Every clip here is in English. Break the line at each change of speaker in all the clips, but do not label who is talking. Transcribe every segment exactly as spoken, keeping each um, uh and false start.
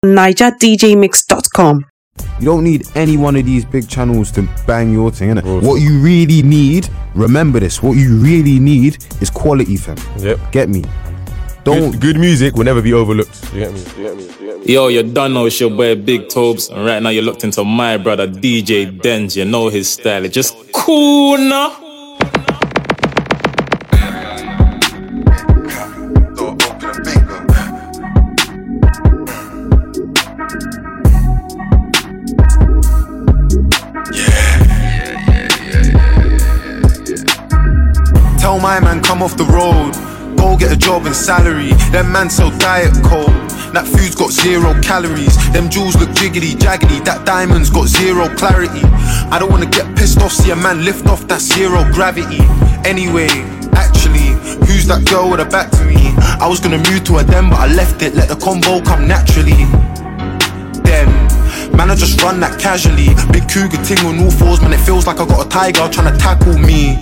niger d j mix dot com.
You don't need any one of these big channels to bang your thing, innit? What you really need, remember this, what you really need is quality, fam.
Yep.
Get me? Don't.
Good, good music will never be overlooked. You get me? You get me? You get me?
Yo, you done know it's your boy Big Tobes, and right now you're looked into my brother D J Denz. You know his style, it's just cool now.
Tell my man come off the road, go get a job and salary. Them man sell diet coke, that food's got zero calories. Them jewels look jiggity jaggedy, that diamond's got zero clarity. I don't wanna get pissed off, see a man lift off, that's zero gravity. Anyway, actually, who's that girl with her back to me? I was gonna move to her then, but I left it, let the combo come naturally. Then man, I just run that casually. Big cougar ting on all fours, man, it feels like I got a tiger trying to tackle me.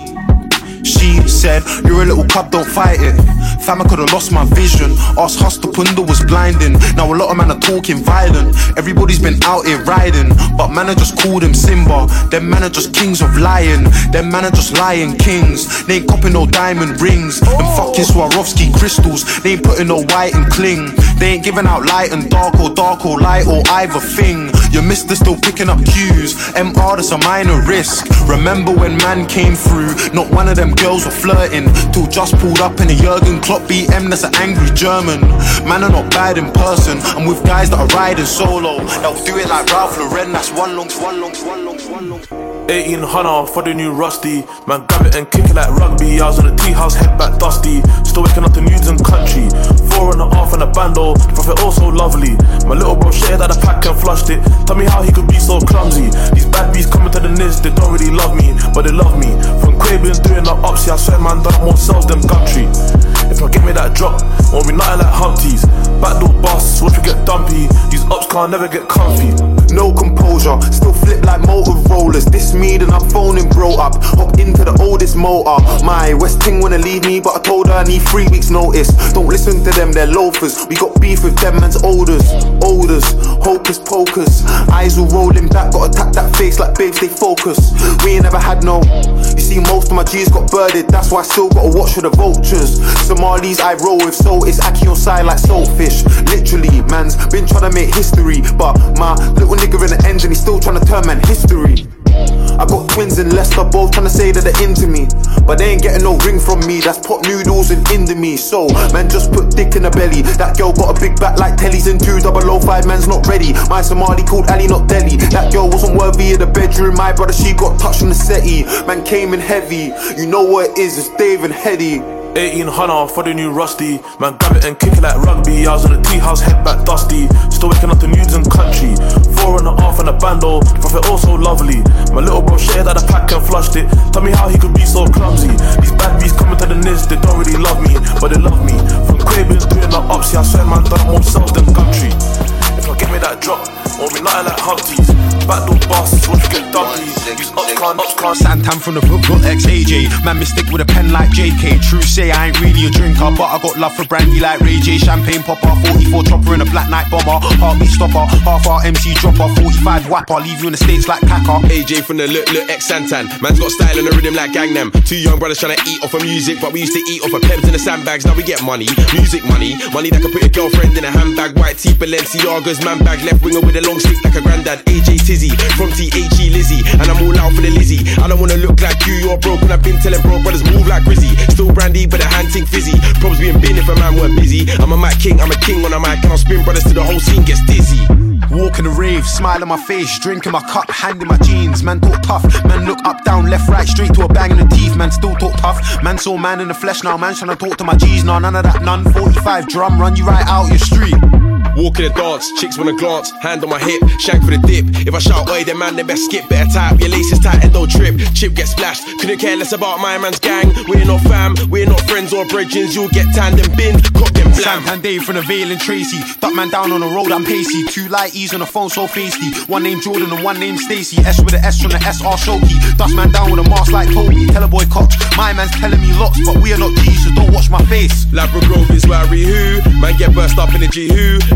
She said, you're a little cub, don't fight it. Fam, I could've lost my vision. Ask Hus, the punda was blinding. Now a lot of man are talking violent. Everybody's been out here riding, but man, I just called him Simba. Them man are just kings of lying. Them man are just lying kings. They ain't copping no diamond rings. Them fucking Swarovski crystals. They ain't putting no white and cling. They ain't giving out light and dark or dark or light or either thing. Your mister still picking up cues. M R, that's a minor risk. Remember when man came through, not one of them girls were flirting, till just pulled up in a Jurgen Klopp B M, that's an angry German. Man, I'm not bad in person, I'm with guys that are riding solo. They'll do it like Ralph Lauren, that's one long, one long, one long, one long.
eighteen hundred for the new Rusty. Man, grab it and kick it like rugby. I was on the tea house, head back dusty. Still waking up the news and country. Four and a half and a bando, profit also lovely. My little bro shared out the pack and flushed it. Tell me how he could be so clumsy. These bad bees coming to the niz, they don't really love me, but they love me. From Quabians doing up ups, yeah, I swear man done more sales than Gumtree. If I give me that drop, won't be nothing like Humpties. Backdoor busts, watch me get dumpy. These ups can't never get comfy.
No composure, still flip like Motorollas. This me, then I'm phoning bro up. Hop into the oldest motor. My West Ting wanna leave me, but I told her I need three weeks notice. Don't listen to them, they're loafers. We got beef with them man's olders. Olders, hocus pocus. Eyes all rolling back, gotta tap that face like babes, they focus. We ain't never had no. You see, most of my G's got birded, that's why I still gotta watch for the vultures. Somalis I roll with, so it's Aki on side like saltfish. Literally, man's been trying to make history, but my little nigga in the engine, he's still trying to turn man history. I got twins in Leicester, both trying to say that they're into me, but they ain't getting no ring from me. That's pot noodles and indomie. So man, just put dick in the belly. That girl got a big back like Telly's in two double oh five. Man's not ready. My Somali called Ali, not Delhi. That girl wasn't worthy of the bedroom. My brother, she got touched from the settee. Man came in heavy. You know what it is? It's Dave and Hetty.
eighteen hundred for the new Rusty. Man, grab it and kick it like rugby. I was on the tea house, head back dusty. Still waking up the news and country. Four and a half and a bando, profit also lovely. My little bro shared out the pack and flushed it. Tell me how he could be so clumsy. These bad bees coming to the niz, they don't really love me, but they love me. From Quabians doing up ups, yeah, I swear man done more sales than Gumtree. If I give me that drop, won't be nothing like Humpties. Backdoor busts, watch you get dumpy. These ups can't, ups can't.
Santam from the book, got ex A J. Man, mistake with a pen like J K. True say I ain't really a drinker, but I got love for brandy like Ray J. Champagne popper, forty-four chopper in a black night bomber. Heartbeat stopper, half our M C dropper, forty-five whapper, leave you in the States like Packer.
A J from the look, look, ex Santan. Man's got style and a rhythm like Gangnam. Two young brothers trying to eat off of music, but we used to eat off of peps in the sandbags. Now we get money, music money, money that can put your girlfriend in a handbag. White tee, Balenciagas, man bag, left winger with a long stick like a granddad. A J Tizzy, from T H E Lizzie, and I'm all out for the Lizzie. I don't wanna look like you, you're broke, and I've been telling broke brothers move like Grizzy. Still brandy, but a hand ting fizzy. Probs being bin if a man weren't busy. I'm a mic king, I'm a king on a mic, and I'll spin brothers till the whole scene gets dizzy.
Walking the rave, smile on my face, drinking my cup, hand in my jeans. Man talk tough, man look up, down, left, right, straight to a bang in the teeth. Man still talk tough, man saw man in the flesh now. Man trying to talk to my G's, nah, none of that, none. forty-five drum, run you right out your street.
Walk in the dance, chicks wanna glance, hand on my hip, shank for the dip. If I shout, oi, then man, they best skip. Better tie up your laces tight and don't trip. Chip get splashed, couldn't care less about my man's gang. We're not fam, we're not friends or bridgings. You'll get tanned and bin, cock them blam.
Sam and Dave from the Vale and Tracy. Duck man down on the road, I'm pacey. Two lighties on the phone, so pasty. One named Jordan and one named Stacy. S with the S from the S R Shoki. Dust man down with a mask like Toby. Tell a boy coach, my man's telling me lots, but we are not G's, so don't watch my face.
Labra Grove is where we who. Man get burst up in the G who.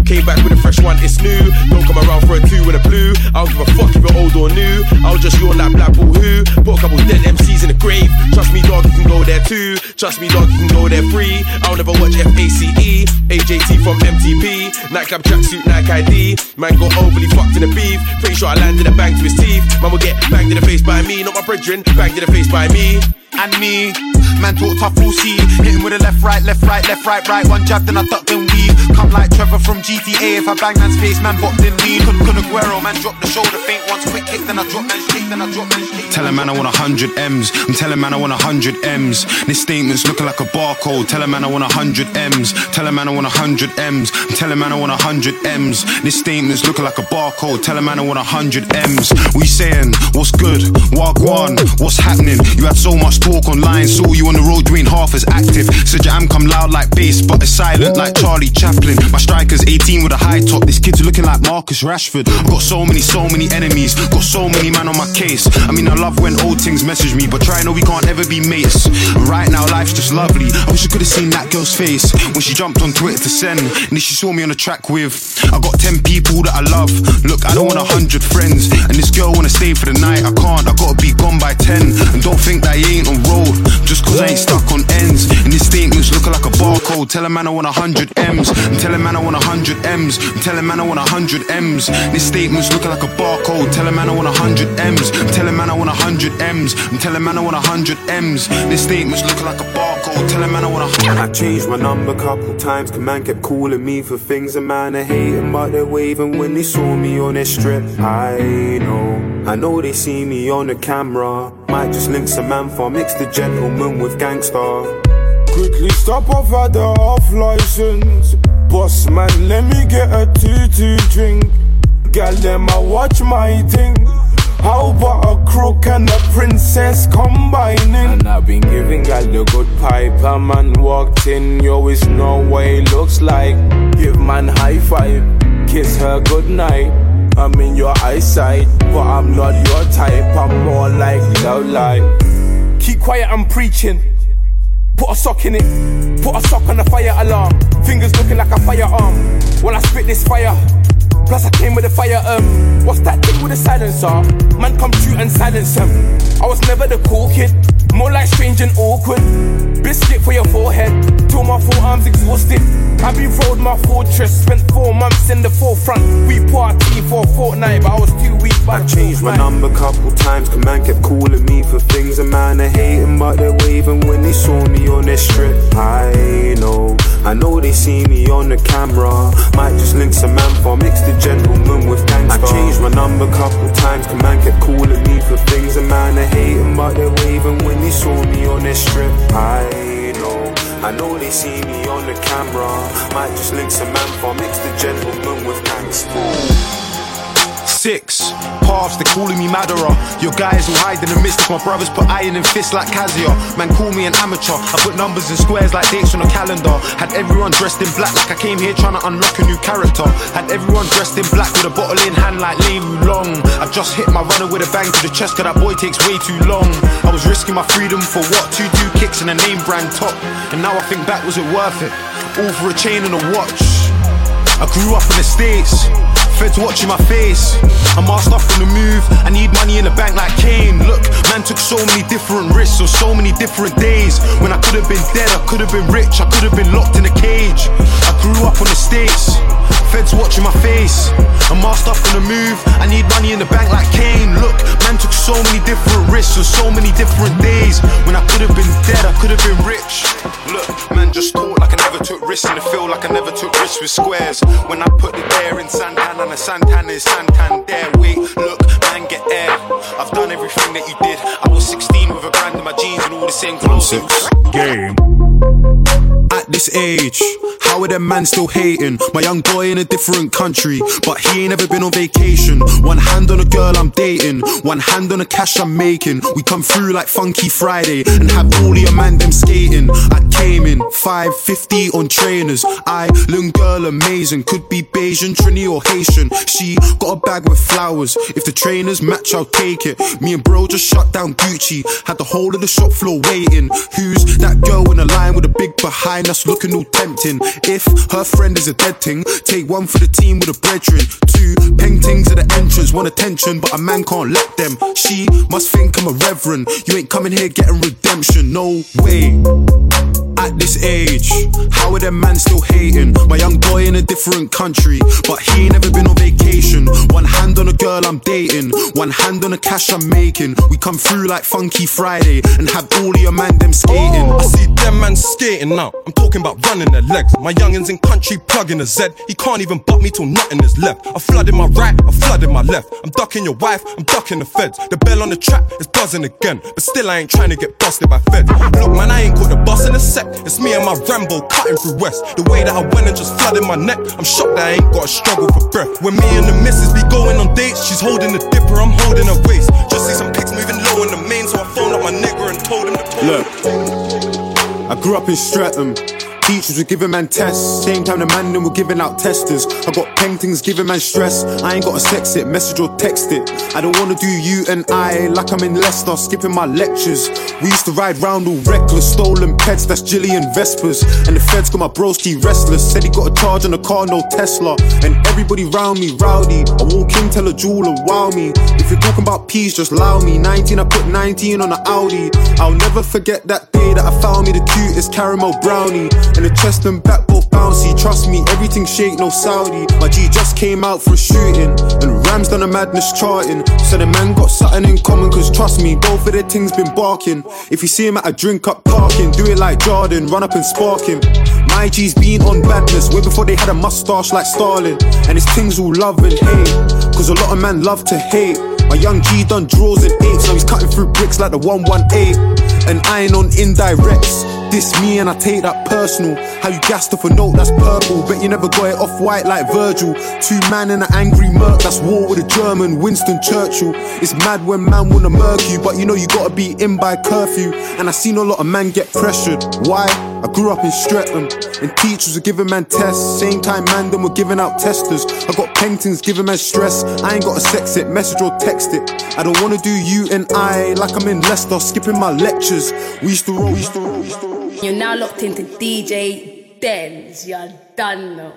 Came back with a fresh one, it's new. Don't come around for a two in a blue. I don't give a fuck if you're old or new. I'll just yawn like Black Bull who. Put a couple dead M Cs in the grave. Trust me dog, you can go there too. Trust me dog, you can go there free. I'll never watch F A C E. A J T from M T P. Nightclub tracksuit, Nike I D. Man got overly fucked in the beef. Pretty sure I landed a bang to his teeth. Man will get banged in the face by me. Not my brethren, banged in the face by me.
And me, man talk tough, we'll see. Hit him with a left, right, left, right, left, right, right. One jab, then I duck, then weave. Come like Trevor from G T A. If I bang man's face, man bopped in lead. Kun Kun Aguero, man drop the shoulder feint. Once quick kick, then I drop man's kick, then I drop man's kick. Tell a man I want a hundred M's. I'm telling man I want a hundred M's. This statement's looking like a barcode. Tell a man I want a hundred M's. Tell a man I want a hundred M's. I'm telling man I want a hundred M's. This statement's looking like a barcode. Tell a man I want a hundred M's. We saying, what's good? Wagwan, what's happening? You had so much talk online, saw you on the road, you ain't half as active. Said your am come loud like bass, but it's silent like Charlie Chaplin. My striker's eighteen with a high top. This kid's looking like Marcus Rashford. I've got so many, so many enemies. Got so many man on my case. I mean, I love when old things message me, but try know we can't ever be mates. And right now, life's just lovely. I wish I could've seen that girl's face when she jumped on Twitter to send. And then she saw me on the track with, I got ten people that I love. Look, I don't want a hundred friends. And this girl wanna stay for the night. I can't, I gotta be gone by ten. And don't think that you ain't on road just cause I ain't stuck on ends. And this statement's looking like a barcode. Tell a man I want a hundred M's. I'm telling man I want a hundred M's. I'm telling man I want a hundred M's. This statement's looking like a barcode. Tell a man I want a hundred M's. I'm telling man I want a hundred M's. I'm telling man I want a hundred M's. This statement's looking like a barcode. Tell a man I want a hundred.
I changed my number couple times, cause man kept calling me for things a man are hating, but they're waving when they saw me on their strip. I know, I know they see me on the camera. Might just link some man for mix the gentleman with gangster.
Quickly stop off at the off license. Boss man, let me get a two two drink. Gal them I watch my thing. How about a crook and a princess combining? And I've been giving gal the good pipe. A man walked in, you always know what he looks like. Give man high five, kiss her good night. I'm in your eyesight, but I'm not your type. I'm more like love life. Keep quiet, I'm preaching. Put a sock in it, put a sock on the fire alarm. Fingers looking like a firearm while I spit this fire. Plus I came with a fire, um what's that thing with a silencer? Man come true and silence him. I was never the cool kid, more like strange and awkward. Biscuit for your forehead, till my forearms exhausted. I be-rolled my fortress, spent four months in the forefront. We party for a fortnight, but I was too weak.
I changed my number couple times, cause man kept calling me for things a man are hating, but they're waving when they saw me on their strip. I know, I know they see me on the camera. Might just link some man for mix the gentleman with gangster. I changed my number couple times, cause man kept calling me for things a man are hating, but they're waving when they saw me on their strip. I know, I know they see me on the camera. Might just link some man for mix the gentleman with gangster.
Six paths, they calling me Madara. Your guys will hide in the midst of my brothers, put iron in fists like Kazuya. Man call me an amateur, I put numbers in squares like dates on a calendar. Had everyone dressed in black like I came here trying to unlock a new character. Had everyone dressed in black with a bottle in hand like Lei Wulong. I just hit my runner with a bang to the chest cause that boy takes way too long. I was risking my freedom for what? Two two kicks and a name brand top. And now I think back, was it worth it? All for a chain and a watch. I grew up in the States, feds watching my face. I'm asked off on the move, I need money in the bank like Kane. Look, man took so many different risks on so many different days. When I could have been dead, I could have been rich, I could have been locked in a cage. I grew up on the States, feds watching my face. I'm asked off on the move, I need money in the bank like Kane. Look, man took so many different risks on so many different days. When I could have been dead, I could have been rich. Look, man just talk like I never took risks in the field, like I never took risks with squares. When I put the dare in Santan and the Santan is Santander. Wait, look, man, get air. I've done everything that you did. I was sixteen with a brand in my jeans and all the same clothes.
Game.
At this age, how are them man still hating? My young boy in a different country, but he ain't ever been on vacation. One hand on a girl I'm dating, one hand on the cash I'm making. We come through like Funky Friday and have all of your man them skating. I came in five fifty on trainers. Island girl amazing, could be Bayesian, Trini or Haitian. She got a bag with flowers, if the trainers match I'll take it. Me and bro just shut down Gucci, had the whole of the shop floor waiting. Who's that girl in the line with a big behind us looking all tempting? If her friend is a dead thing, take one for the team with a brethren. Two, peng tings at the entrance, want attention, but a man can't let them. She must think I'm a reverend. You ain't coming here getting redemption, no way. At this age, how are them man still hating? My young boy in a different country, but he ain't never been on vacation. One hand on a girl I'm dating, one hand on the cash I'm making. We come through like Funky Friday and have all of your man them skating.
I see them man skating now, I'm talking about running their legs. My youngins in country plugging a Z. He can't even butt me till nothing is left. I flooded my right, I flooded my left. I'm ducking your wife, I'm ducking the feds. The bell on the trap is buzzing again, but still I ain't trying to get busted by feds. Look man, I ain't caught the bus in a sec. It's me and my Rambo cutting through West. The way that I went and just flooded my neck, I'm shocked that I ain't got a struggle for breath. When me and the missus be going on dates, she's holding the dipper, I'm holding her waist. Just see some pics moving low in the main, so I phoned up my nigga and told him to pull.
Look, I grew up in Streatham. Teachers were giving man tests, same time the man them were giving out testers. I got paintings giving man stress, I ain't gotta sex it, message or text it. I don't wanna do you and I like I'm in Leicester, skipping my lectures. We used to ride round all reckless, stolen pets, that's Gillian Vespers. And the feds got my broski restless, said he got a charge on a car, no Tesla. And everybody round me rowdy, I walk in, tell a jeweler, wow me. If you're talking about peas, just allow me. Nineteen, I put nineteen on an Audi. I'll never forget that day that I found me the cutest caramel brownie. And the chest and back both bouncy. Trust me, everything shake, no Saudi. My G just came out for a shooting, and Rams done a madness charting. So the man got something in common, cause trust me, both of their things been barking. If you see him at a drink up parking, do it like Jordan, run up and spark him. My G's been on badness way before they had a mustache like Stalin. And it's things all love and hate, cause a lot of man love to hate. My young G done draws and eights, now he's cutting through bricks like the one one eight. And I ain't on indirects, diss me and I take that personal. How you gassed off a note that's purple, bet you never got it off white like Virgil. Two man in an angry murk, that's war with a German, Winston Churchill. It's mad when man wanna murk you, but you know you gotta be in by curfew. And I seen a lot of man get pressured, why? I grew up in Streatham, and teachers were giving man tests, same time man them were giving out testers. I got paintings giving man stress, I ain't gotta sex it, message or text it. I don't wanna do you and I like I'm in Leicester, skipping my lectures. We used to roll, we used to roll, we used to roll.
You're now locked into D J Denz, you're done now.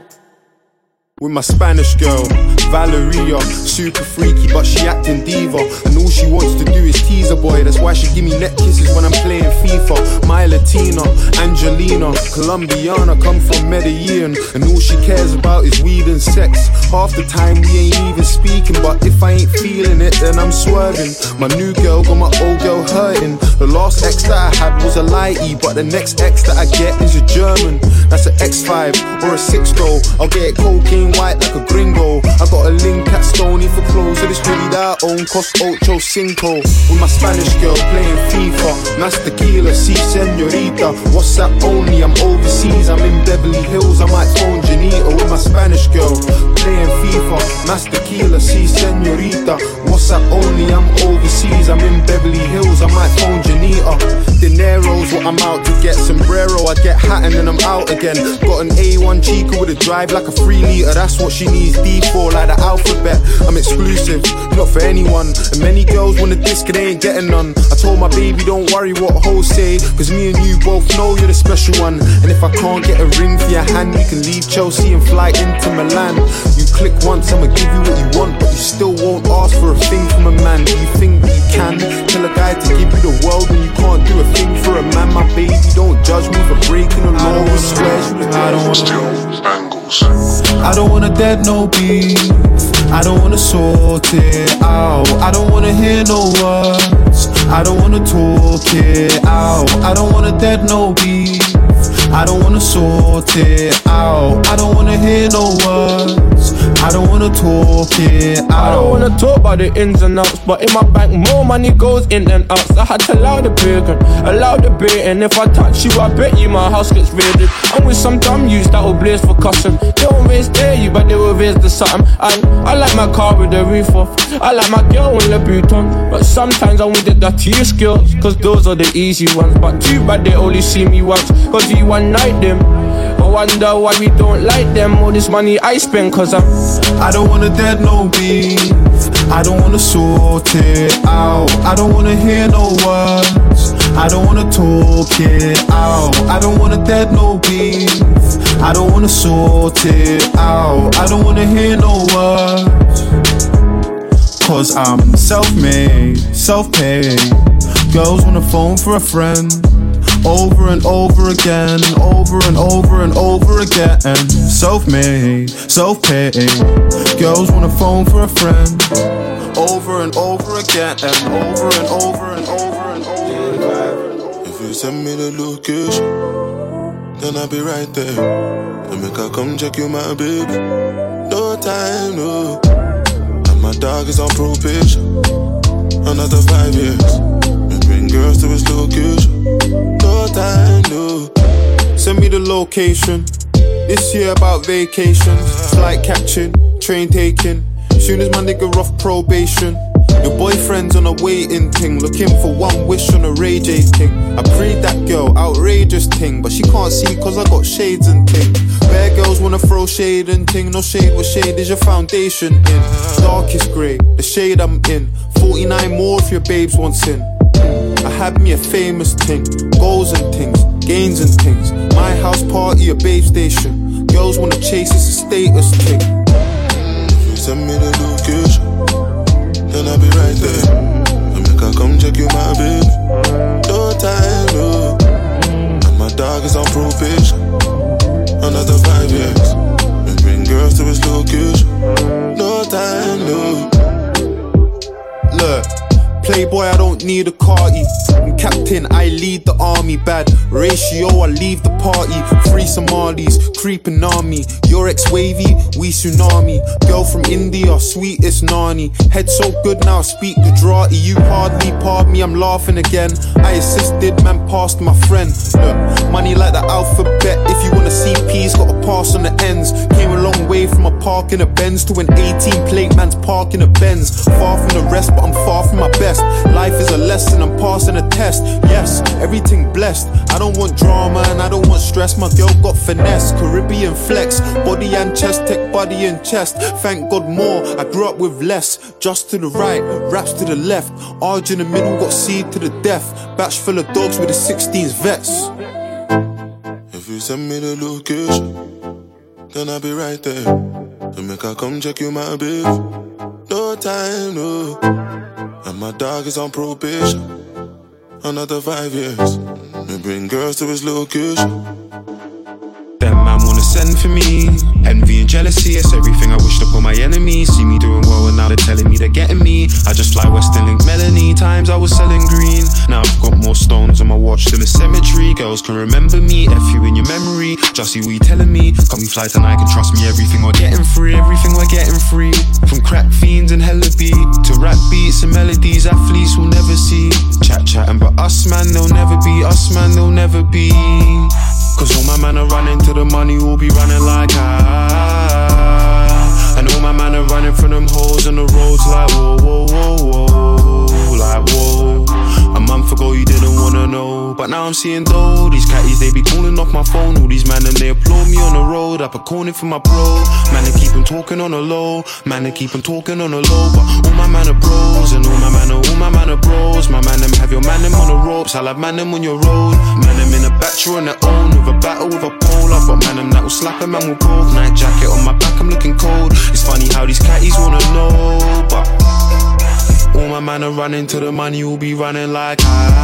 With my Spanish girl, Valeria, super freaky but she acting diva. And all she wants to do is tease a boy, that's why she give me neck kisses when I'm playing FIFA. My Latina, Angelina, Colombiana, come from Medellin. And all she cares about is weed and sex. Half the time we ain't even speaking, but if I ain't feeling it then I'm swerving. My new girl got my old girl hurting. The last ex that I had was a lighty, but the next ex that I get is a German. That's an X five or a six go, I'll get cocaine white like a gringo. I got a link at Stoney for clothes, so this hoodie that I own cost ocho cinco. With my Spanish girl playing FIFA, Mas tequila, si señorita. What's that only? I'm overseas, I'm in Beverly Hills, I might phone Janita. With my Spanish girl playing FIFA, Mas tequila, si señorita. What's that only? I'm overseas, I'm in Beverly Hills, I might phone Janita. Dinero's what I'm out to get, sombrero, I get hat and then I'm out again. Got an A one Chica with a drive like a three litre, that's what she needs D for, like the alphabet. I'm exclusive, not for anyone. And many girls want a disc and they ain't getting none. I told my baby don't worry what hoes say, cause me and you both know you're the special one. And if I can't get a ring for your hand, you can leave Chelsea and fly into Milan. You click once, I'ma give you what you want, but you still won't ask for a thing from a man. Do you think that you can tell a guy to give you the world when you can't do a thing for a man? My baby, don't judge me for breaking the law. I swear she was I don't wanna bangles. I don't wanna dead no beef, I don't wanna sort it out. I don't wanna hear no words, I don't wanna talk it out. I don't wanna dead no beef, I don't wanna sort it out. I don't wanna hear no words, I don't wanna talk it out.
I don't wanna talk about the ins and outs, but in my bank more money goes in than outs. I had to allow the bacon, allow the bait, and if I touch you I bet you my house gets raided. I'm with some dumb youths that will blaze for custom. They won't raise dare you but they will raise the something. And I like my car with the roof off, I like my girl in Louboutin, but sometimes I want the dirty skills, cause those are the easy ones. But too bad they only see me once, cause we one night them. I wonder why we don't like them. All this money I spend cause I'm
I don't wanna dead no beef, I don't wanna sort it out. I don't wanna hear no words, I don't wanna talk it out. I don't wanna dead no beef. I don't wanna sort it out. I don't wanna hear no words. Cause I'm self-made, self-paid. Girls wanna phone for a friend. Over and over again, over and over and over again. Self-made, self-paid. Girls wanna phone for a friend. Over and over again, over and over and over and over.
If you send me the location, then I'll be right there. And make her come check you, my baby. No time, no. And my dog is on probation. Another five years. And bring girls to his location. No time, no.
Send me the location. This year about vacations. Flight catching, train taking. Soon as my nigga off probation. Your boyfriend's on a waiting thing, looking for one wish on a Ray J thing. I prayed that girl, outrageous thing, but she can't see cause I got shades and thing. Bare girls wanna throw shade and ting. No shade, what shade is your foundation in? Darkest grey, the shade I'm in. Forty-nine more if your babes want sin. I had me a famous ting, goals and things, gains and things. My house party, a babe station. Girls wanna chase, it's a status thing.
If you send me the location, then I'll be right there. And make her come check you, my baby. No time, no. And my dog is on probation. Another five years. And bring girls to his location. No time, no.
Look, playboy, I don't need a carty. I'm captain, I lead the army. Bad ratio, I leave the party. Free Somalis, creeping on me. Your ex-wavy, we tsunami. Girl from India, sweetest nani. Head so good now I speak Gujarati. You hardly pardon me, I'm laughing again. I assisted, man passed my friend. Look, money like the alphabet. If you wanna see P's, gotta pass on the ends. Came a long way from a park in a Benz to an eighteen plate man's park in a Benz. Far from the rest, but I'm far from my best. Life is a lesson, I'm passing a test. Yes, everything blessed. I don't want drama and I don't want stress. My girl got finesse, Caribbean flex. Body and chest, tech body and chest. Thank God more, I grew up with less. Just to the right, raps to the left. Arge in the middle, got seed to the death. Batch full of dogs with the sixteens vets.
If you send me the location, then I'll be right there. And make her come check you, my baby. No time, no. And my dog is on probation. Another five years. And bring girls to his location.
Them man wanna send for me. Envy and jealousy, it's everything I wished upon my enemies. See me doing well and now they're telling me they're getting me. I just fly Western Link Melanie. Times I was selling green. Now I've got more stones on my watch than a cemetery. Girls can remember me, F you in your memory. Just see what you telling me. Come we fly tonight, can trust me. Everything we're getting free, everything we're getting free. From crack fiends and hella beat to rap beats and melodies athletes will never see. Chat chatting but us man, they'll never be. Us man, they'll never be. Cause all my man are running to the money, will be running like ah. And all my man are running from them holes in the roads like whoa, whoa, whoa, whoa. Like whoa. A month ago you didn't wanna know, but now I'm seeing though. These catties, they be calling off my phone. All these man and they applaud me on the road. Up a corner for my bro. Man, they keep on talking on the low. Man, they keep on talking on the low. But all my man are bros, and all my man are, all my man are bros. My man them have your man them on the ropes. I'll have man them on your road. Man them in a battery on their own, with a battle with a pole. I've got man them that will slap a man with both. Night jacket on my back, I'm looking cold. It's funny how these catties wanna know, but all my man are running to the money, will be running like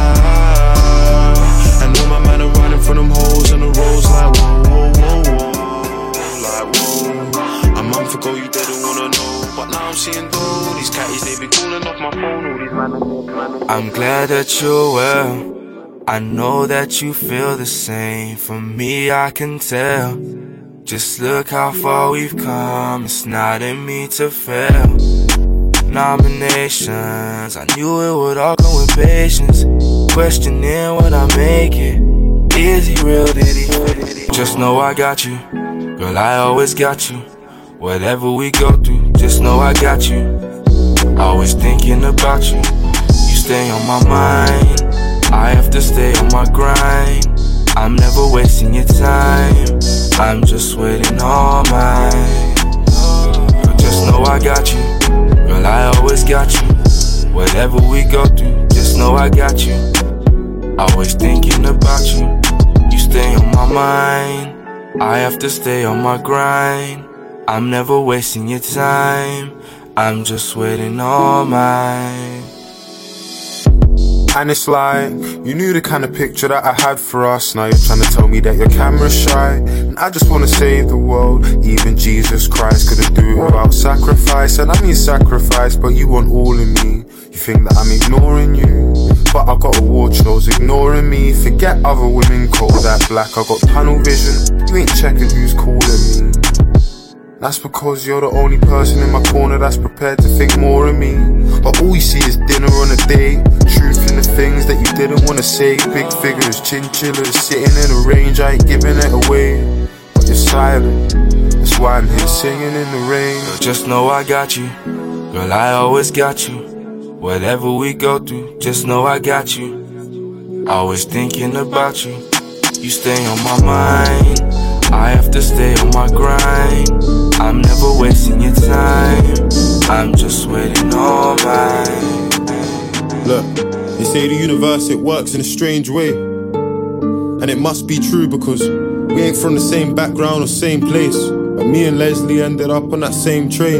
ah. And all my man are running from them holes in the roads like whoa, whoa, whoa, whoa. Like whoa. A month ago you didn't wanna know, but now I'm seeing though. These catties, they be calling off my phone. All these man are,
I'm glad that you're well. I know that you feel the same. For me, I can tell. Just look how far we've come. It's not in me to fail. Nominations, I knew it would all come with patience. Questioning when I make it. Is he real? Did he? Just know I got you. Girl, I always got you. Whatever we go through, just know I got you. Always thinking about you. You stay on my mind. I have to stay on my grind. I'm never wasting your time. I'm just waiting on mine. But just know I got you. Girl, I always got you. Whatever we go through, just know I got you. Always thinking about you. You stay on my mind. I have to stay on my grind. I'm never wasting your time. I'm just waiting all mine.
And it's like, you knew the kind of picture that I had for us. Now you're trying to tell me that your camera's shy. And I just wanna save the world. Even Jesus Christ couldn't do it without sacrifice. And I mean sacrifice, but you want all of me. You think that I'm ignoring you, but I got a watch nose ignoring me. Forget other women, cold that black. I got tunnel vision, you ain't checking who's calling me. That's because you're the only person in my corner that's prepared to think more of me. But all you see is dinner on a date, truth in the things that you didn't want to say. Big figures, chinchillas, sitting in a range, I ain't giving it away. But you're silent, that's why I'm here singing in the rain.
Girl, just know I got you, girl, I always got you. Whatever we go through, just know I got you. Always thinking about you, you stay on my mind. I have to stay on my grind. I'm never wasting your time. I'm just waiting all mine.
Look, they say the universe, it works in a strange way. And it must be true because we ain't from the same background or same place. But me and Leslie ended up on that same train.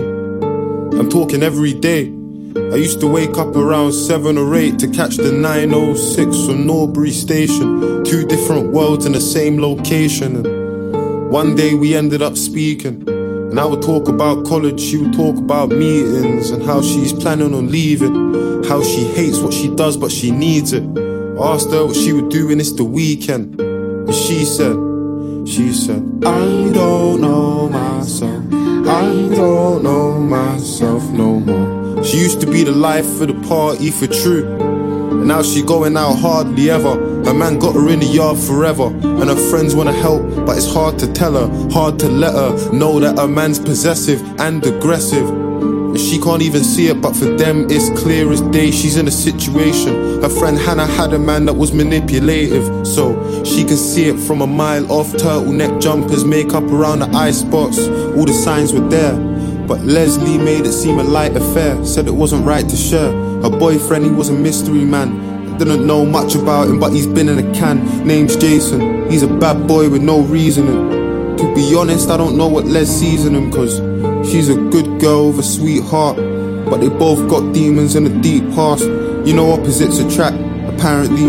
I'm talking every day. I used to wake up around seven or eight to catch the nine oh six from Norbury Station. Two different worlds in the same location. And one day we ended up speaking, and I would talk about college, she would talk about meetings, and how she's planning on leaving, how she hates what she does but she needs it. I asked her what she would do when it's the weekend, and she said, she said, I don't know myself, I don't know myself no more. She used to be the life of the party for true, and now she going out hardly ever. Her man got her in the yard forever, and her friends wanna help, but it's hard to tell her, hard to let her know that her man's possessive and aggressive. And she can't even see it, but for them it's clear as day. She's in a situation. Her friend Hannah had a man that was manipulative, so she can see it from a mile off. Turtleneck jumpers, makeup around the eye spots, all the signs were there. But Leslie made it seem a light affair, said it wasn't right to share. Her boyfriend, he was a mystery man. Didn't know much about him, but he's been in a can. Name's Jason, he's a bad boy with no reasoning. To be honest, I don't know what Les sees in him, cause she's a good girl with a sweet heart, but they both got demons in a deep past. You know opposites attract, apparently.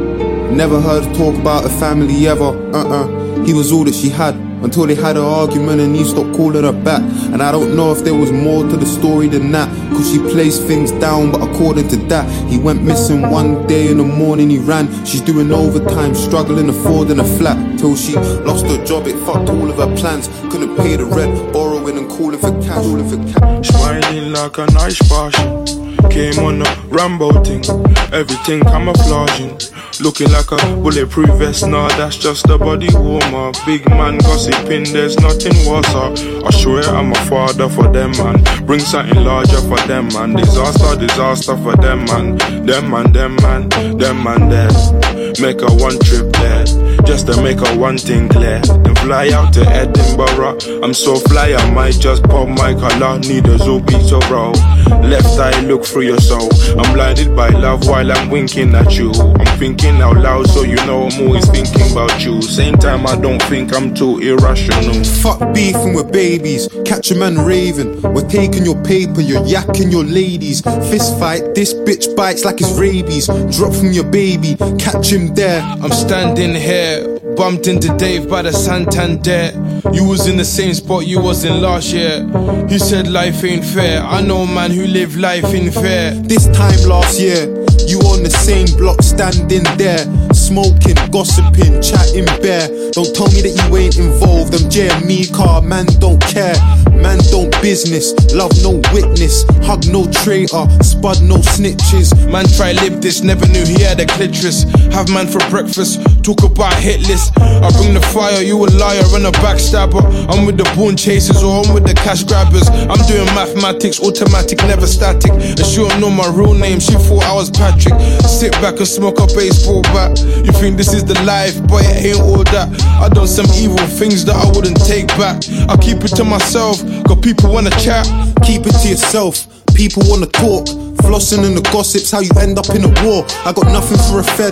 Never heard her talk about her family ever, uh-uh. He was all that she had, until they had an argument and he stopped calling her back. And I don't know if there was more to the story than that, cause she plays things down, but according to that, he went missing one day in the morning, he ran. She's doing overtime, struggling affording a flat, till she lost her job, it fucked all of her plans. Couldn't pay the rent, borrowing and calling for cash, calling for cash.
Smiling like a nice passion, came on a Rambo thing, everything camouflaging. Looking like a bulletproof vest, nah, that's just a body warmer. Big man gossiping, there's nothing worse. I swear I'm a father for them, man. Bring something larger for them, man. Disaster, disaster for them, man. Them man, them man, them man there. Make a one trip there, just to make a one thing clear. Then fly out to Edinburgh. I'm so fly, I might just pop my collar. Need a Zubi to roll. Left eye look through your soul. I'm blinded by love while I'm winking at you. I'm thinking out loud, so you know I'm always thinking about you. Same time, I don't think I'm too irrational.
Fuck beefing with babies, catch a man raving. We're taking your paper, you're yakking your ladies. Fist fight, this bitch bites like it's rabies. Drop from your baby, catch him there.
I'm standing here, bumped into Dave by the Santander. You was in the same spot you was in last year. He said life ain't fair. I know a man who live life in fair.
This time last year, you on the same block standing there, smoking, gossiping, chatting bare. Don't tell me that you ain't involved. I'm J M E car, man don't care. Man don't business, love no witness. Hug no traitor, spud no snitches.
Man try live this, never knew he had a clitoris. Have man for breakfast, talk about hit list. I bring the fire, you a liar and a backstabber. I'm with the born chasers or I'm with the cash grabbers. I'm doing mathematics, automatic, never static. And she don't know my real name, she thought I was Patrick. Sit back and smoke a baseball bat. You think this is the life, but it ain't all that. I done some evil things that I wouldn't take back. I keep it to myself, got people wanna chat.
Keep it to yourself, people wanna talk. Flossing in the gossips, how you end up in a war. I got nothing for a fed,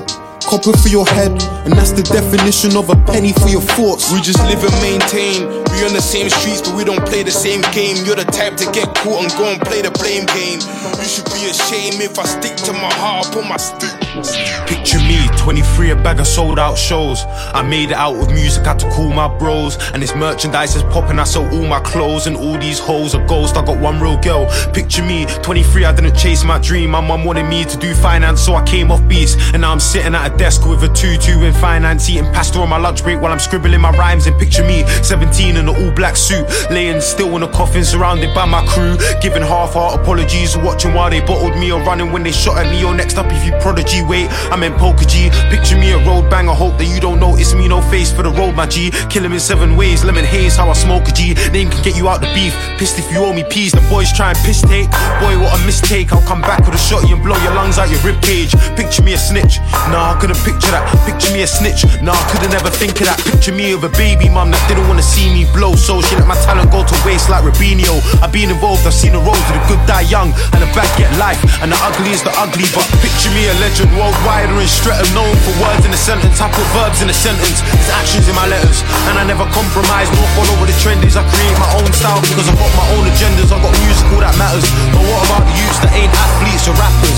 copper for your head, and that's the definition of a penny for your thoughts.
We just live and maintain. We on the same streets, but we don't play the same game. You're the type to get caught and go and play the blame game. You should be ashamed if I stick to my heart, put my stick.
Picture me, twenty-three, a bag of sold out shows. I made it out with music, had to call my bros. And this merchandise is popping, I sell all my clothes. And all these hoes are ghosts, I got one real girl. Picture me, twenty-three, I didn't chase my dream. My mum wanted me to do finance, so I came off beats. And now I'm sitting at a desk with a tutu in finance, eating pasta on my lunch break while I'm scribbling my rhymes. And picture me, seventeen in an all black suit, laying still in a coffin surrounded by my crew, giving half-heart apologies, watching while they bottled me, or running when they shot at me. Or next up if you prodigy, wait, I meant Poker G. Picture me a road banger, hope that you don't notice me, no face for the road, my G. Kill him in seven ways, lemon haze, how I smoke a G. Name can get you out the beef, pissed if you owe me peas. Them boys try and piss take, boy what a mistake. I'll come back with a shotty and blow your lungs out your ribcage. Picture me a snitch, nah I couldn't picture that. Picture me a snitch, nah I couldn't ever think of that. Picture me with a baby mum that didn't want to see me blow, so she let my talent go to waste like Rubinho. I've been involved, I've seen the road to the good die young, and the bad get life, and the ugly is the ugly. But picture me a legend, worldwide or in Streatham, known for words in a sentence. I put verbs in a sentence, there's actions in my letters, and I never compromise, nor follow what the trend is. I create my own style because I've got my own agendas. I've got music, all that matters. But what about the youths that ain't athletes or rappers?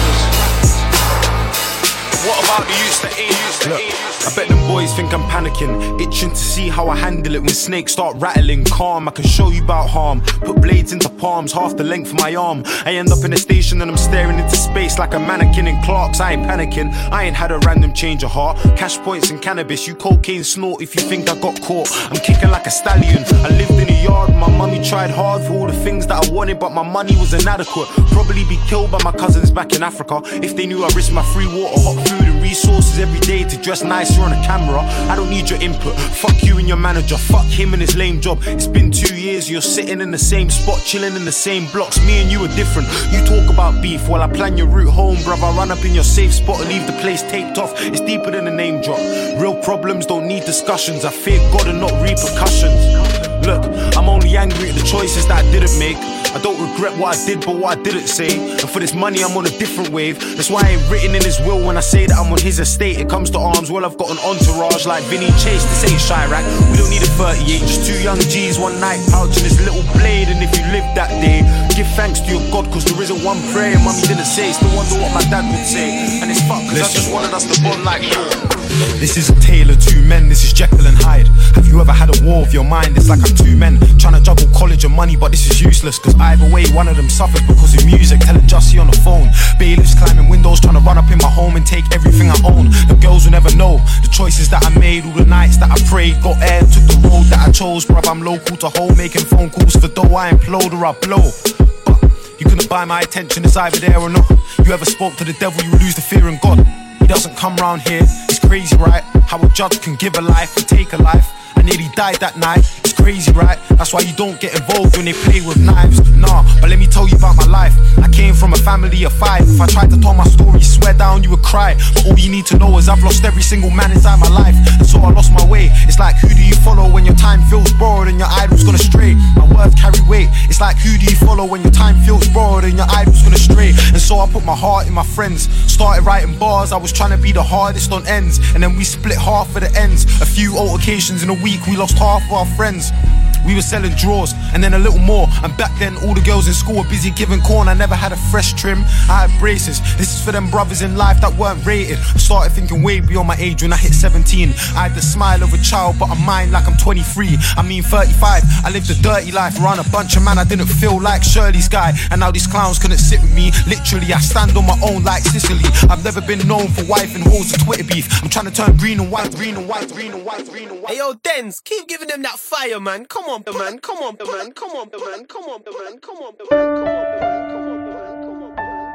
What about the youths that ain't youths that ain't? I bet them boys think I'm panicking, itching to see how I handle it when snakes start rattling. Calm, I can show you about harm. Put blades into palms, half the length of my arm. I end up in a station and I'm staring into space like a mannequin in Clark's. I ain't panicking, I ain't had a random change of heart. Cash points and cannabis, you cocaine snort if you think I got caught. I'm kicking like a stallion, I lived in a yard. My mummy tried hard for all the things that I wanted, but my money was inadequate. Probably be killed by my cousins back in Africa if they knew I risked my free water, hot food and resources every day to dress nice. You're on a camera, I don't need your input. Fuck you and your manager, fuck him and his lame job. It's been two years, you're sitting in the same spot, chilling in the same blocks. Me and you are different. You talk about beef while I plan your route home, bruv. I run up in your safe spot and leave the place taped off. It's deeper than a name drop. Real problems don't need discussions. I fear God and not repercussions. Look, I'm only angry at the choices that I didn't make. I don't regret what I did, but what I didn't say. And for this money, I'm on a different wave. That's why I ain't written in his will when I say that I'm on his estate. It comes to arms, well, I've got an entourage like Vinny Chase. This ain't Chirac, we don't need a thirty-eight. Just two young G's, one night pouching this little blade. And if you live that day, give thanks to your God, cause there isn't one prayer Mummy didn't say. Still wonder what my dad would say. And it's fuck, cause I just wanted us to bond like you. This is a tale of two men, this is Jekyll and Hyde. Have you ever had a war with your mind? It's like I'm two men trying to juggle college and money, but this is useless. Cause either way, one of them suffers because of music. Telling Jussie on the phone, bailiffs climbing windows, trying to run up in my home and take everything I own. The girls will never know the choices that I made, all the nights that I prayed. Got air, took the road that I chose. Bruv, I'm local to home, making phone calls for dough. I implode or I blow. But you couldn't buy my attention, it's either there or not. You ever spoke to the devil, you lose the fear in God. He doesn't come round here, it's crazy, right? How a judge can give a life and take a life. I nearly died that night, it's crazy, right? That's why you don't get involved when they play with knives. Nah, but let me tell you about my life. I came from a family of five. If I tried to tell my story, swear down you would cry. But all you need to know is I've lost every single man inside my life, and so I lost my way. It's like, who do you follow when your time feels borrowed and your idol's gonna stray? My words carry weight. It's like, who do you follow when your time feels borrowed and your idol's gonna stray? And so I put my heart in my friends, started writing bars. I was trying to be the hardest on ends, and then we split half of the ends. A few altercations in a week, we lost half of our friends. We were selling drawers and then a little more. And back then all the girls in school were busy giving corn. I never had a fresh trim, I had braces. This is for them brothers in life that weren't rated. I started thinking way beyond my age when I hit seventeen. I had the smile of a child but a mind like I'm twenty-three. I mean thirty-five, I lived a dirty life around a bunch of man I didn't feel like Shirley's guy. And now these clowns couldn't sit with me. Literally I stand on my own like Sicily. I've never been known for wife and hoes and Twitter beef. I'm trying to turn green and white, green and white, green and white, green and white.
Hey yo, Dens, keep giving them that fire, man. Come on, man. Come on, man. Come on, man. Come on, man. Come on, man. Come on, man. Come on, man. Come on, man.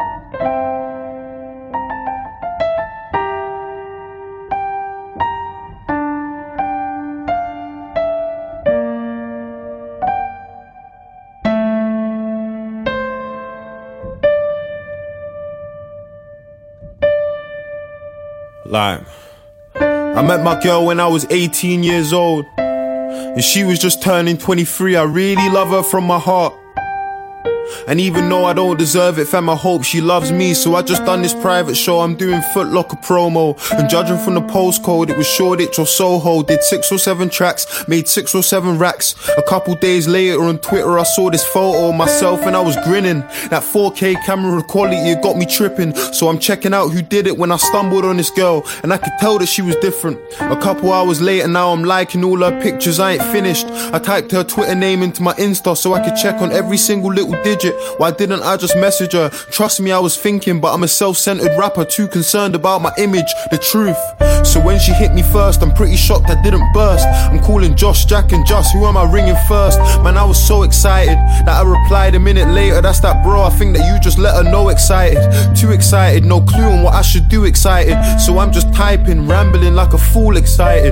Like, I met my girl when I was eighteen years old, and she was just turning twenty-three. I really love her from my heart. And even though I don't deserve it, fam, I hope she loves me. So I just done this private show, I'm doing Foot Locker promo. And judging from the postcode, it was Shoreditch or Soho. Did six or seven tracks, made six or seven racks. A couple days later on Twitter I saw this photo of myself and I was grinning. That four K camera quality, it got me tripping. So I'm checking out who did it when I stumbled on this girl, and I could tell that she was different. A couple hours later now I'm liking all her pictures, I ain't finished. I typed her Twitter name into my Insta so I could check on every single little digit. Why didn't I just message her? Trust me, I was thinking, but I'm a self-centered rapper, too concerned about my image, the truth. So when she hit me first, I'm pretty shocked I didn't burst. I'm calling Josh, Jack and Just, who am I ringing first? Man, I was so excited that I replied a minute later, that's that bro, I think that you just let her know excited. Too excited, no clue on what I should do excited. So I'm just typing, rambling like a fool excited.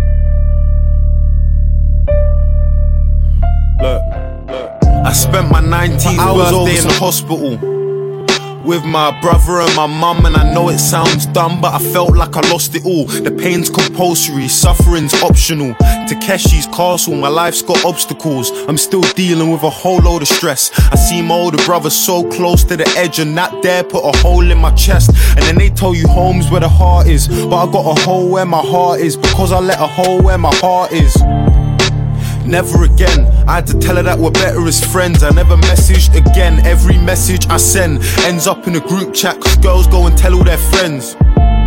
Look, look. I spent my nineteenth birthday in the hospital with my brother and my mum, and I know it sounds dumb, but I felt like I lost it all. The pain's compulsory, suffering's optional. Takeshi's castle, my life's got obstacles. I'm still dealing with a whole load of stress. I see my older brother so close to the edge, and that dare put a hole in my chest. And then they tell you home's where the heart is, but I got a hole where my heart is, because I let a hole where my heart is. Never again, I had to tell her that we're better as friends. I never messaged again, every message I send ends up in a group chat, cause girls go and tell all their friends.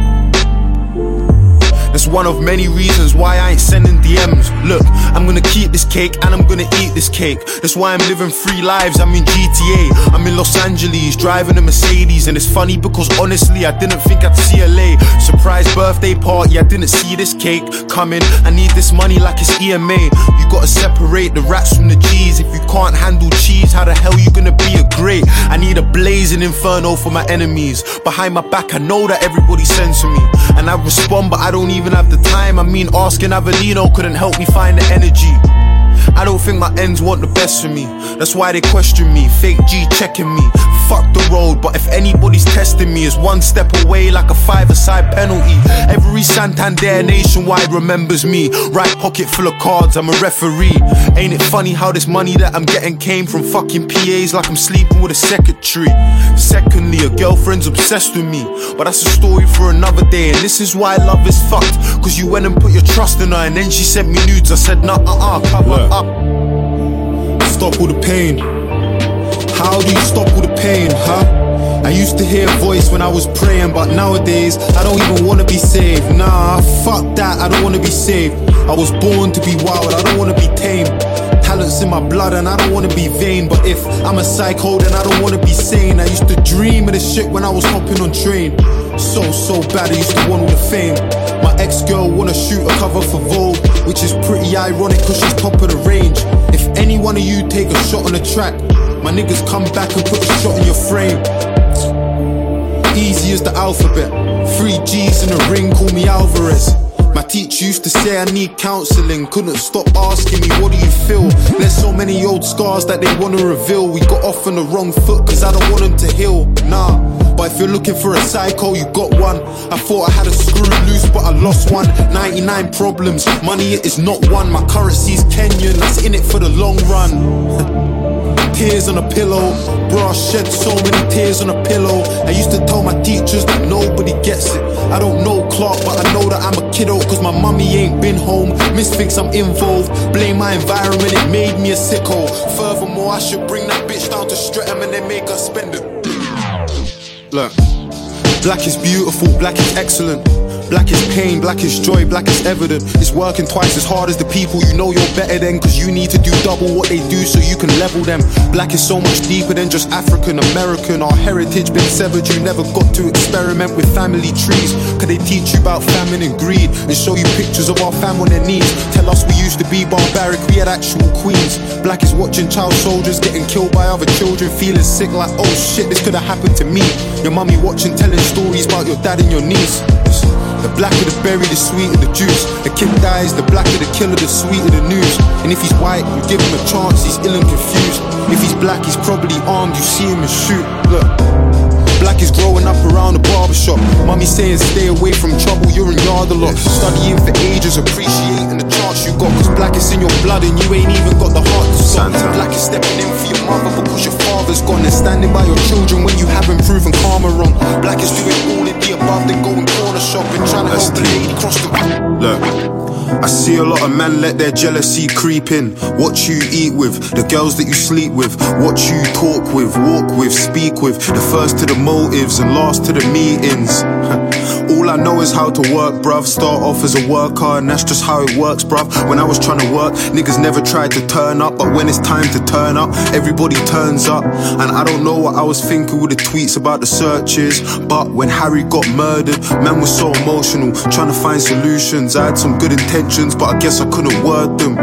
That's one of many reasons why I ain't sending D Ms. Look, I'm gonna keep this cake and I'm gonna eat this cake. That's why I'm living three lives. I'm in G T A, I'm in Los Angeles, driving a Mercedes. And it's funny because honestly I didn't think I'd see L A. Surprise birthday party, I didn't see this cake coming. I need this money like it's E M A. You gotta separate the rats from the G's. If you can't handle cheese, how the hell you gonna be a great? I need a blazing inferno for my enemies. Behind my back I know that everybody sends to me, and I respond but I don't even have the time. I mean, asking Avellino couldn't help me find the energy. I don't think my ends want the best for me. That's why they question me, fake G checking me. Fuck the road, but if anybody's testing me, it's one step away like a five-a-side penalty. Every Santander nationwide remembers me. Right pocket full of cards, I'm a referee. Ain't it funny how this money that I'm getting came from fucking P As, like I'm sleeping with a secretary. Secondly, a girlfriend's obsessed with me, but that's a story for another day. And this is why love is fucked, cause you went and put your trust in her, and then she sent me nudes. I said nah, uh-uh, cover up. Stop all the pain. How do you stop all the pain, huh? I used to hear a voice when I was praying, but nowadays I don't even wanna be saved. Nah, fuck that, I don't wanna be saved. I was born to be wild, I don't wanna be tamed. Talent's in my blood and I don't wanna be vain, but if I'm a psycho then I don't wanna be sane. I used to dream of this shit when I was hopping on train. So, so bad, I used to want all the fame. My ex-girl wanna shoot a cover for Vogue, which is pretty ironic cause she's top of the range. If any one of you take a shot on the track, my niggas come back and put a shot in your frame. Easy as the alphabet, three G's in the ring, call me Alvarez. My teacher used to say I need counselling, couldn't stop asking me what do you feel. There's so many old scars that they wanna reveal. We got off on the wrong foot cause I don't want them to heal. Nah, but if you're looking for a psycho, you got one. I thought I had a screw loose but I lost one. Ninety-nine problems, money is not one. My currency's Kenyan, that's in it for the long run. Tears on a pillow, bro, I shed so many tears on a pillow. I used to tell my teachers that nobody gets it. I don't know Clark, but I know that I'm a kiddo, cause my mummy ain't been home. Miss thinks I'm involved, blame my environment, it made me a sicko. Furthermore, I should bring that bitch down to Streatham and then make her spend it. Look, black is beautiful, black is excellent. Black is pain, black is joy, black is evident. It's working twice as hard as the people you know you're better than, cause you need to do double what they do so you can level them. Black is so much deeper than just African American. Our heritage been severed, you never got to experiment with family trees. Cause they teach you about famine and greed and show you pictures of our fam on their knees. Tell us we used to be barbaric, we had actual queens. Black is watching child soldiers getting killed by other children, feeling sick like oh shit, this could have happened to me. Your mummy watching, telling stories about your dad and your niece. The blacker the berry, the sweeter the juice. The kid dies, the blacker the killer, the sweeter the news. And if he's white, you give him a chance, he's ill and confused. If he's black, he's probably armed, you see him and shoot. Look, black like he's growing up around the barbershop. Mummy saying stay away from trouble, you're in yard a lot. Studying for ages, appreciating the chance you got. Cause black is in your blood and you ain't even got the heart to stop. Black is stepping in for your mother because your father's gone. And standing by your children when you haven't proven karma wrong. Black is doing all of the above, then going corner shopping, trying to help the lady cross the...
Look, I see a lot of men let their jealousy creep in. What you eat with, the girls that you sleep with, what you talk with, walk with, speak with. The first to the motives and last to the meetings. All I know is how to work, bruv. Start off as a worker and that's just how it works, bruv. When I was trying to work, niggas never tried to turn up. But when it's time to turn up, everybody turns up. And I don't know what I was thinking with the tweets about the searches. But when Harry got murdered, man was so emotional, trying to find solutions. I had some good intentions, but I guess I couldn't word them.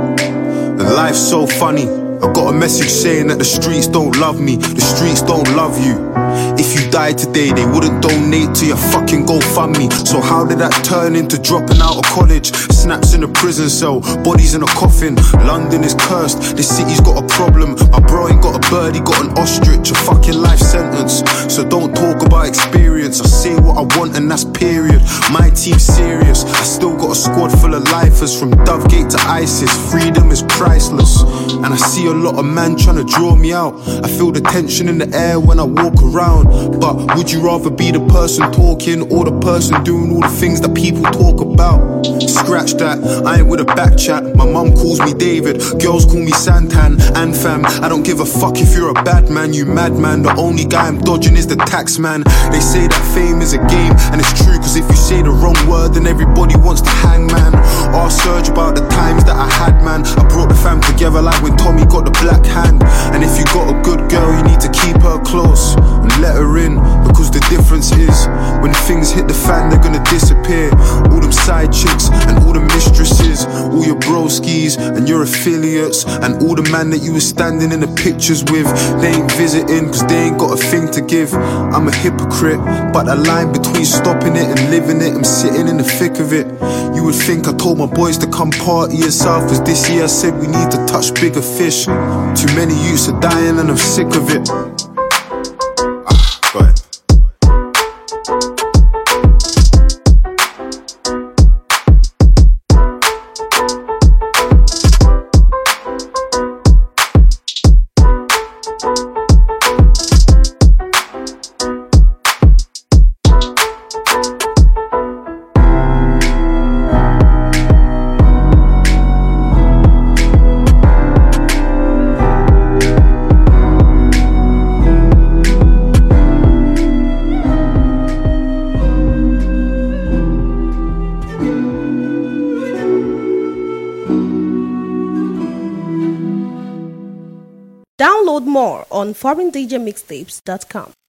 And life's so funny. I got a message saying that the streets don't love me, the streets don't love you. If you died today, they wouldn't donate to your fucking GoFundMe. So how did that turn into dropping out of college? Snaps in a prison cell, bodies in a coffin. London is cursed, this city's got a problem. My bro ain't got a bird, he got an ostrich. A fucking life sentence, so don't talk about experience. I say what I want and that's period. My team's serious, I still got a squad full of lifers. From Dovegate to ISIS, freedom is priceless. And I see a lot of man trying to draw me out. I feel the tension in the air when I walk around. But would you rather be the person talking or the person doing all the things that people talk about? Scratch that, I ain't with a back chat. My mum calls me David, girls call me Santan and fam. I don't give a fuck if you're a bad man, you madman. The only guy I'm dodging is the tax man. They say that fame is a game, and it's true, cause if you say the wrong word then everybody wants to hang, man. Ask Serge about the times that I had, man. I brought the fam together like when Tommy got the black hand. And if you got a good girl, you need to keep her close and let her in, because the difference is when things hit the fan, they're gonna disappear. All them side chicks and all the mistresses, all your broskies and your affiliates, and all the man that you were standing in the pictures with, they ain't visiting cause they ain't got a thing to give. I'm a hypocrite, but the line between stopping it and living it, I'm sitting in the thick of it. You would think I told my boys to come party yourself, cause this year I said we need to touch bigger fish. Too many youths are dying and I'm sick of it. Go ahead.
Download more on foreign d j mixtapes dot com.